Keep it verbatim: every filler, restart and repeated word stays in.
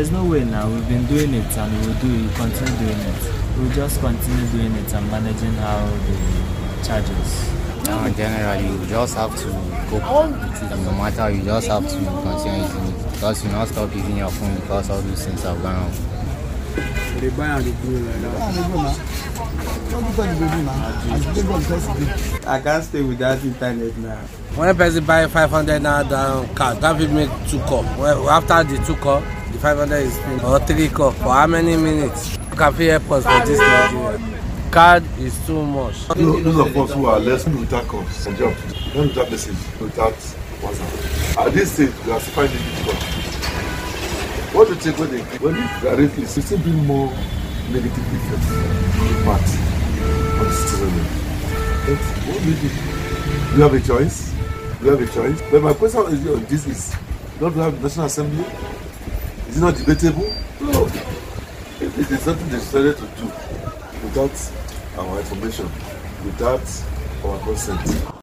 there's no way now. We've been doing it and we'll do it, continue doing it. We'll just continue doing it and managing how they charge us. Now, generally, you just have to cope with it. No matter, you just have to continue using it. Because you not stop using your phone because all these things have gone on. They buy and they go like that. I can't stay without internet now. When a person buy five hundred naira down card, that will make two call. Well, after the two call, the five hundred is spent. Or three call. For how many minutes? You can pay airports for this Nigeria. Card is too much. Those of us who are less without calls and job, not without message, without WhatsApp. At this stage, we are finding it difficult. What do you think when they when they are rapists? It still bring more negative effects impact on the citizenry. But what do you do? Do you have a choice? Do you have a choice? But my question is on this is, don't we have National Assembly? Is it not debatable? No. It, it is something they decided to do without our information, without our consent.